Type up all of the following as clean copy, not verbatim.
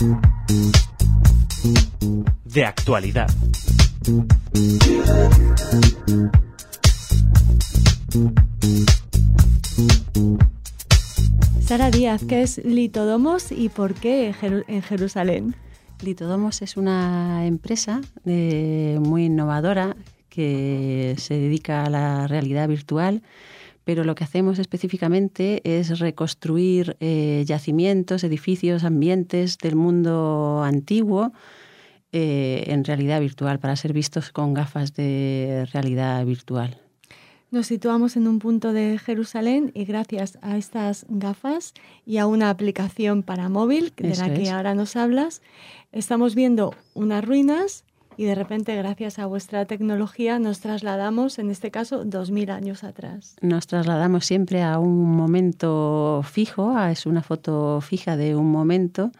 De actualidad. Sara Díaz, ¿qué es Litodomos y por qué en Jerusalén? Litodomos es una empresa muy innovadora que se dedica a la realidad virtual, pero lo que hacemos específicamente es reconstruir yacimientos, edificios, ambientes del mundo antiguo en realidad virtual, para ser vistos con gafas de realidad virtual. Nos situamos en un punto de Jerusalén y gracias a estas gafas y a una aplicación para móvil, de la que ahora nos hablas, estamos viendo unas ruinas y de repente, gracias a vuestra tecnología, nos trasladamos, en este caso, 2000 años atrás. Nos trasladamos siempre a un momento fijo, es una foto fija de un momento.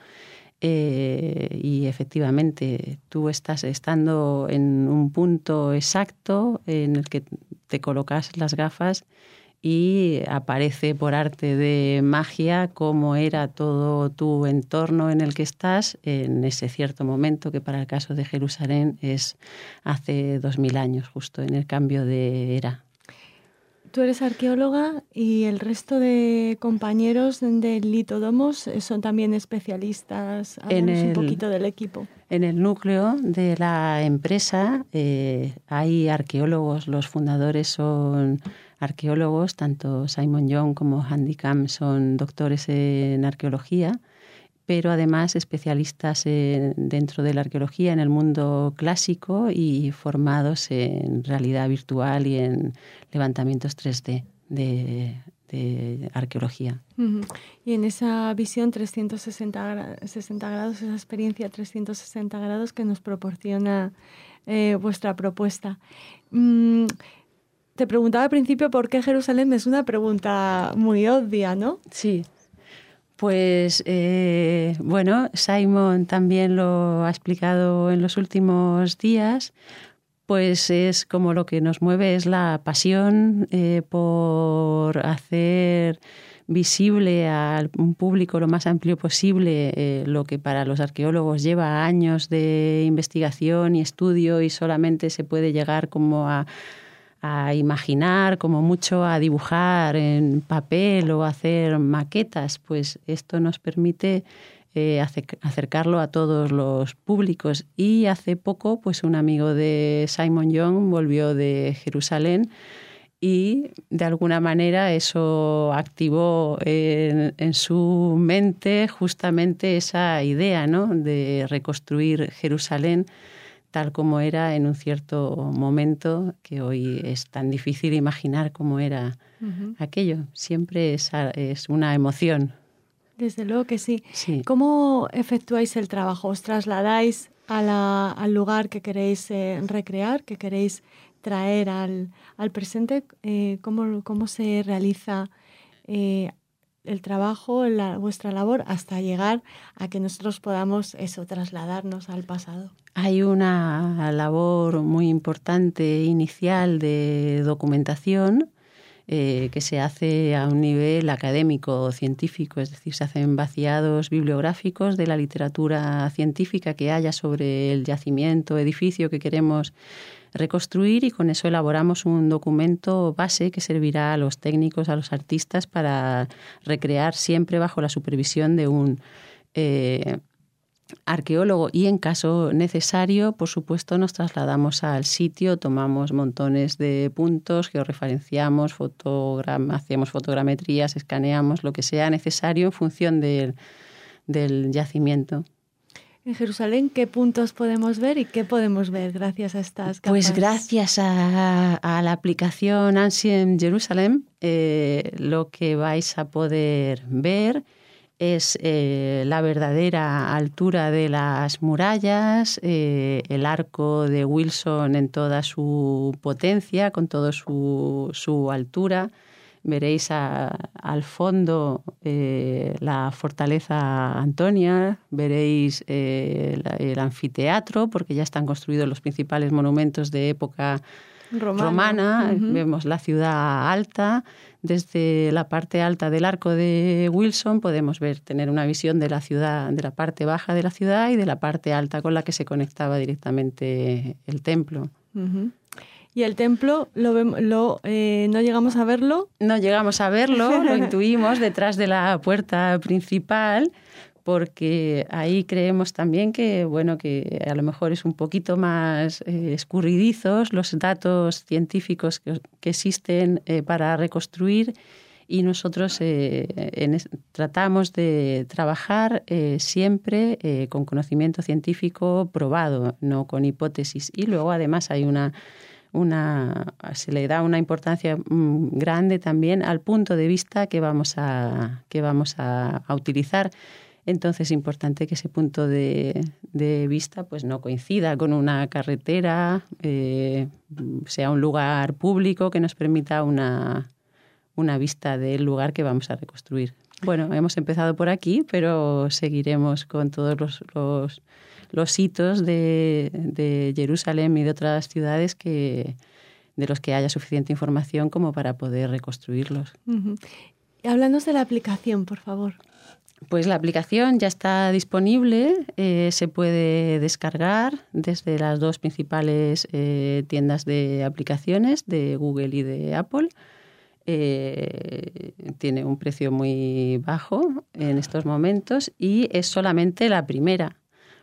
Y efectivamente tú estás estando en un punto exacto en el que te colocas las gafas y aparece por arte de magia cómo era todo tu entorno en el que estás en ese cierto momento, que para el caso de Jerusalén es hace 2000 años, justo en el cambio de era. Tú eres arqueóloga y el resto de compañeros del Litodomos son también especialistas. Háblanos un poquito del equipo. En el núcleo de la empresa hay arqueólogos. Los fundadores son arqueólogos, tanto Simon Young como Andy Camp son doctores en arqueología, pero además especialistas dentro de la arqueología en el mundo clásico y formados en realidad virtual y en levantamientos 3D de arqueología. Uh-huh. Y en esa visión 60 grados, esa experiencia 360 grados que nos proporciona vuestra propuesta. Te preguntaba al principio por qué Jerusalén, es una pregunta muy obvia, ¿no? Sí. Pues bueno, Simon también lo ha explicado en los últimos días, pues es como lo que nos mueve es la pasión por hacer visible a un público lo más amplio posible lo que para los arqueólogos lleva años de investigación y estudio y solamente se puede llegar como a imaginar, como mucho a dibujar en papel o hacer maquetas, pues esto nos permite acercarlo a todos los públicos. Y hace poco, pues un amigo de Simon Young volvió de Jerusalén y de alguna manera eso activó en su mente justamente esa idea, ¿no?, de reconstruir Jerusalén tal como era en un cierto momento, que hoy es tan difícil imaginar cómo era aquello. Siempre es una emoción. Desde luego que sí. ¿Cómo efectuáis el trabajo? ¿Os trasladáis al lugar que queréis recrear, que queréis traer al presente? ¿Cómo se realiza el trabajo, vuestra labor, hasta llegar a que nosotros podamos trasladarnos al pasado? Hay una labor muy importante inicial de documentación que se hace a un nivel académico o científico, es decir, se hacen vaciados bibliográficos de la literatura científica que haya sobre el yacimiento, edificio que queremos reconstruir, y con eso elaboramos un documento base que servirá a los técnicos, a los artistas, para recrear siempre bajo la supervisión de un arqueólogo, y en caso necesario, por supuesto, nos trasladamos al sitio, tomamos montones de puntos, georreferenciamos, hacemos fotogrametrías, escaneamos lo que sea necesario en función del yacimiento. En Jerusalén, ¿qué puntos podemos ver y qué podemos ver gracias a estas gafas? Pues gracias a la aplicación Ancient Jerusalem, lo que vais a poder ver es la verdadera altura de las murallas, el arco de Wilson en toda su potencia, con toda su altura. Veréis al fondo la fortaleza Antonia, veréis el anfiteatro, porque ya están construidos los principales monumentos de época romana. Vemos la ciudad alta. Desde la parte alta del arco de Wilson podemos tener una visión de la ciudad, de la parte baja de la ciudad y de la parte alta con la que se conectaba directamente el templo. ¿Y el templo no llegamos a verlo? No llegamos a verlo, lo intuimos detrás de la puerta principal, porque ahí creemos también que a lo mejor es un poquito más escurridizos los datos científicos que existen para reconstruir, y nosotros tratamos de trabajar siempre con conocimiento científico probado, no con hipótesis. Y luego además hay se le da una importancia grande también al punto de vista que vamos a utilizar. Entonces es importante que ese punto de vista pues no coincida con una carretera, sea un lugar público que nos permita una vista del lugar que vamos a reconstruir. Bueno, hemos empezado por aquí, pero seguiremos con todos los hitos de Jerusalén y de otras ciudades de los que haya suficiente información como para poder reconstruirlos. Háblanos de la aplicación, por favor. Pues la aplicación ya está disponible, se puede descargar desde las dos principales tiendas de aplicaciones, de Google y de Apple. Tiene un precio muy bajo en estos momentos y es solamente la primera,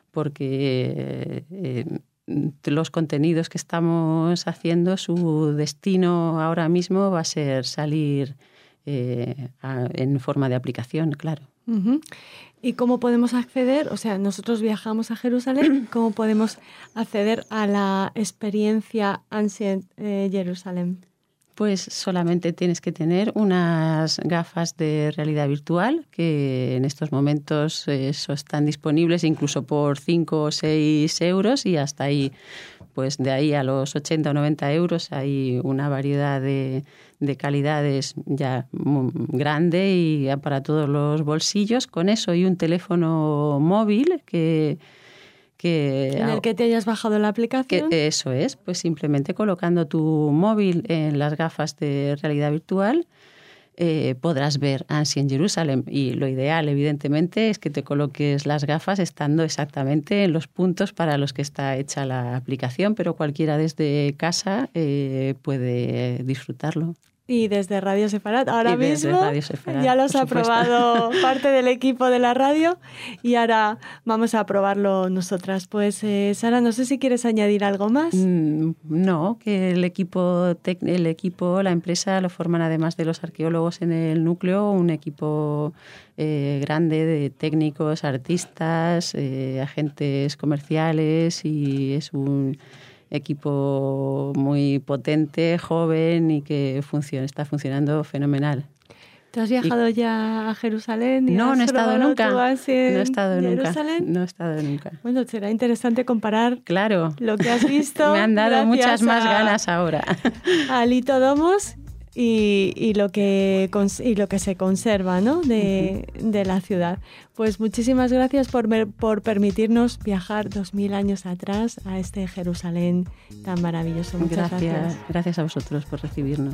porque los contenidos que estamos haciendo, su destino ahora mismo va a ser salir en forma de aplicación, claro. ¿Y cómo podemos acceder? O sea, nosotros viajamos a Jerusalén, ¿cómo podemos acceder a la experiencia Ancient Jerusalem? Pues solamente tienes que tener unas gafas de realidad virtual que en estos momentos están disponibles incluso por 5 o 6 euros, y hasta ahí, pues de ahí a los 80 o 90 euros hay una variedad de calidades ya grande y para todos los bolsillos. Con eso y un teléfono móvil en el que te hayas bajado la aplicación. Eso es, pues simplemente colocando tu móvil en las gafas de realidad virtual podrás ver Ancient Jerusalem, y lo ideal evidentemente es que te coloques las gafas estando exactamente en los puntos para los que está hecha la aplicación, pero cualquiera desde casa puede disfrutarlo. Y desde Radio Sefarat, ahora mismo Radio Sefarat, ya los ha probado parte del equipo de la radio y ahora vamos a probarlo nosotras. Pues Sara, no sé si quieres añadir algo más. No, que el equipo, la empresa lo forman además de los arqueólogos en el núcleo, un equipo grande de técnicos, artistas, agentes comerciales, y es un equipo muy potente, joven y que está funcionando fenomenal. ¿Tú has viajado ya a Jerusalén? No he estado nunca. No he estado nunca. Bueno, será interesante comparar claro. Lo que has visto. Me han dado muchas más ganas ahora. A Lito Domos y lo que se conserva, ¿no? de la ciudad. Pues muchísimas gracias por permitirnos viajar 2000 años atrás a este Jerusalén tan maravilloso. Muchas gracias. Gracias a vosotros por recibirnos.